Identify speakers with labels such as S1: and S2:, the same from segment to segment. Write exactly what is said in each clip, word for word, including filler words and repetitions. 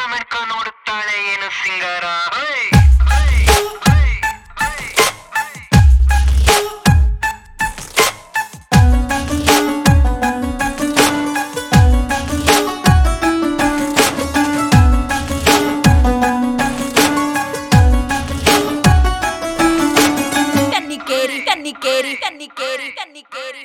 S1: ಮಿಡ್ಕ ನೋಡುತ್ತಾಳೆ ಏನು ಸಿಂಗಾರ.
S2: ಕನ್ನಿಕೇರಿ ಕನ್ನಿಕೇರಿ ಕನ್ನಿಕೇರಿ ಕನ್ನಿಕೇರಿ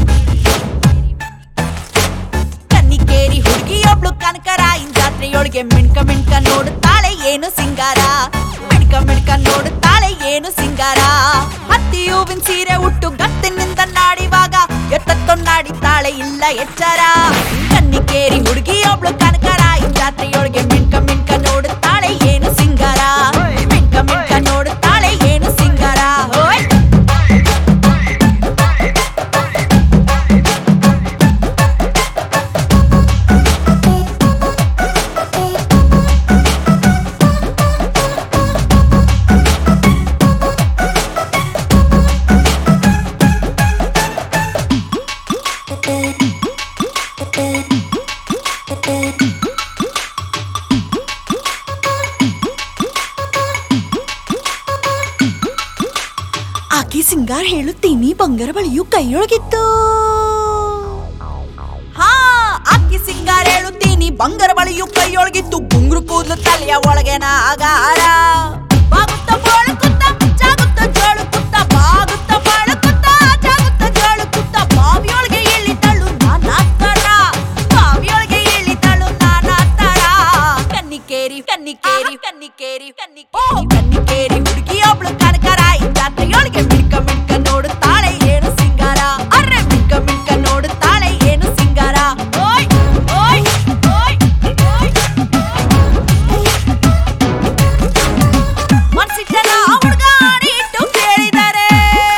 S2: ಕನ್ನಿಕೇರಿ ಹುಡುಗಿಯೊಬ್ಳು ಕನಕರಾಯನ್ ಜಾತ್ರೆಯೊಳಗೆ ಮಿಣ್ಕ ಮಿಣ್ಕ ನೋಡುತ್ತಾಳೆ ಏನು ಸಿಂಗಾರ. ಮಿಣ್ಕ ಮಿಣ್ಕ ನೋಡುತ್ತಾಳೆ ಏನು ಸಿಂಗಾರ. ಹತ್ತಿ ಹೂವಿನ ಸೀರೆ ಉಟ್ಟು ಗತ್ತಿನಿಂದ ನಾಡಿವಾಗ ಎತ್ತೊಂದಾಡಿತಾಳೆ ಇಲ್ಲ ಎಚ್ಚರ. ಕನ್ನಿಕೇರಿ ಹುಡುಗಿಯೊಬ್ಳು ಕನಕರಾಯನ್ ಜಾತ್ರೆಯೊಳಗೆ ಮಿಣ್ಕ ಮಿಣ್ಕ ನೋಡುತ್ತಾಳೆ ಏನು ಸಿಂಗಾರ. ಮಿಣ್ಕ ಮಿಣ್ಕ ನೋಡುತ್ತಾಳೆ ಏನು ಸಿಂಗಾರ. ಹೋಯ್ ಆಕಿ ಸಿಂಗಾರ ಹೇಳುತ್ತೀನಿ ಬಂಗಾರ ಬಳಿಯು ಕೈಯೊಳಗಿತ್ತು. ಹಾ ಆಕಿ ಸಿಂಗಾರ ಹೇಳುತ್ತೀನಿ ಬಂಗಾರ ಬಳಿಯು ಕೈಯೊಳಗಿತ್ತು. ಗುಂಗ್ರು ಕೂದಲು ತಲೆಯ ಒಳಗೆ ನಾಗಾರ. ಬಾಗುತ್ತ ಬಾಳುಕುತ್ತ ಜಾಗುತ್ತ ಜೋಳುಕುತ್ತ ಬಾಗುತ್ತ ಬಾಳುಕುತ್ತ ಜಾಗುತ್ತ ಜೋಳುಕುತ್ತ ಬಾವಿಯೊಳಗೆ ಇಳಿತಳು ನಾನಾತ್ತರ. ಬಾವಿಯೊಳಗೆ ಇಳಿತಳು ನಾನಾತ್ತರ. ಕನ್ನಿಕೇರಿ ಕನ್ನಿಕೇರಿ ಕನ್ನಿಕೇರಿ ಕನ್ನಿಕೇರಿ ಕನ್ನಿಕೇರಿ ಹುಡುಗಿಯೊಬ್ಳು ಕನಕರಾಯಿ ಜಾತ್ರೆಯೊಳಗೆ ಮಿಡ್ಕ ಮಿಡ್ಕ ನೋಡುತ್ತಾಳೆ ಏನು ಸಿಂಗಾರ. ಅರ್ರೆ ಮಿಡ್ಕ ಮಿಡ್ಕ ನೋಡುತ್ತಾಳೆ ಏನು ಸಿಂಗಾರ. ಓಯ್ ಓಯ್ ಓಯ್ ಓಯ್ ಮನ್ಸಿಟ್ಟನ ಹುಡುಗ ಇಟ್ಟು ಕೇಳಿದರೆ.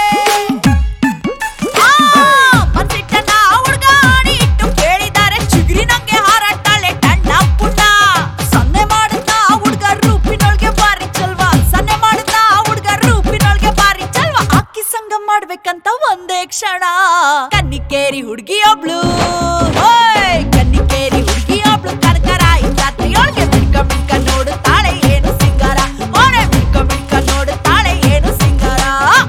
S2: ಆ ಮನ್ಸಿಟ್ಟನ ಹುಡುಗ ಇಟ್ಟು ಕೇಳಿದರೆ. ಚಿಗುರಿ ನಂಗೆ ಹಾರಾಡ್ತಾಳೆ ಟಣ್ಣ ಪುಣ್ಣ. ಸನ್ನೆ ಮಾಡುತ್ತ ಹುಡುಗ ರೂಪಿನೊಳಗೆ ಬಾರಿ ಚಲ್ವಾ. ಸನ್ನೆ ಮಾಡುತ್ತ ಹುಡುಗ ರೂಪಿನೊಳಗೆ ಬಾರಿ ಚಲ್ವಾ. ಅಕ್ಕಿ ಸಂಗ ಮಾಡ್ಬೇಕಂತ ಒಂದೇ ಕ್ಷಣ. ಕನ್ನಿಕೇರಿ ಹುಡುಗಿಯೊಬ್ಳು ಓಯ್ ಕನ್ನಿಕೇರಿ ಹುಡುಗಿಯೊಬ್ಳು ಕನಕರಾಯಿ ಜಾತ್ರೆಯೊಳಗೆ ಮಿಡ್ಕ ಮಿಡ್ಕ ನೋಡುತ್ತಾಳೆ ಏನು ಸಿಂಗಾರ. ಓರೆ ಮಿಡ್ಕ ಮಿಡ್ಕ ನೋಡುತ್ತಾಳೆ ಏನು ಸಿಂಗಾರ.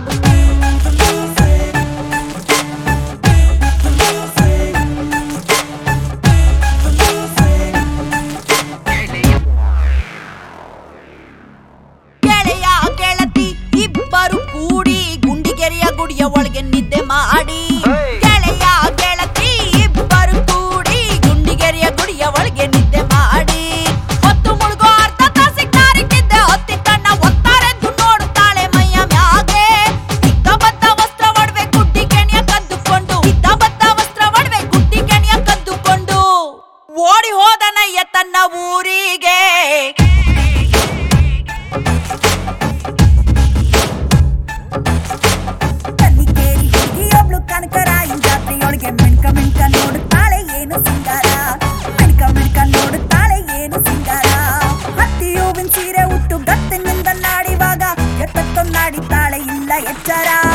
S2: ಗೆಳೆಯ ಗೆಳತಿ ಇಬ್ಬರು ಕೂಡಿ ಗುಂಡಿಗೆರೆಯ ಗುಡಿಯ ಒಳಗೆ ನಿದ್ದೆ ಮಾಡಿ. ಗೆಳೆಯ ಗೆಳತಿ ಇಬ್ಬರು ಕೂಡಿ ಗುಂಡಿಗೆರೆಯ ಗುಡಿಯ ಒಳಗೆ ನಿದ್ದೆ ಮಾಡಿ. ಹೊತ್ತು ಮುಳುಗೋ ಅರ್ಧ ತಾಸಿಗೆ ತಾರಿಟ್ಟಿದ್ದೆ ಹೊತ್ತಿ ಕಣ್ಣ ಒತ್ತಾರೆದ್ದು ನೋಡುತ್ತಾಳೆ ಮೈಯ ಮ್ಯಾಗೆ. ಇದ್ದ ಬದ್ದ ವಸ್ತ್ರ ಒಡವೆ ಗುಡ್ಡಿ ಕೆಣಿಯ ಕದ್ದುಕೊಂಡು. ಇದ್ದ ಬದ್ದ ವಸ್ತ್ರ ಒಡವೆ ಗುಡ್ಡಿ ಕೆಣಿಯ ಕದ್ದುಕೊಂಡು ಓಡಿ ಹೋದನಯ್ಯ ತನ್ನ ಊರಿಗೆ. ಕನ್ನಿಕೇರಿ ಹುಡುಗಿಯೊಬ್ಳು ಕನಕರಾಯನ್ ಜಾತ್ರೆಯೊಳಗೆ ಮಿಣ್ಕ ಮಿಣ್ಕ ನೋಡುತ್ತಾಳೆ ಏನು ಸಿಂಗಾರ. ಮಿಣ್ಕ ಮಿಣ್ಕ ನೋಡುತ್ತಾಳೆ ಏನು ಸಿಂಗಾರ. ಹತ್ತಿ ಹೂವಿನ ಸೀರೆ ಉಟ್ಟು ಗತ್ತಿನಿಂದ ನಾಡಿವಾಗ ಎತ್ತೊಂದಾಡಿತಾಳೆ ಇಲ್ಲ ಎಚ್ಚರ.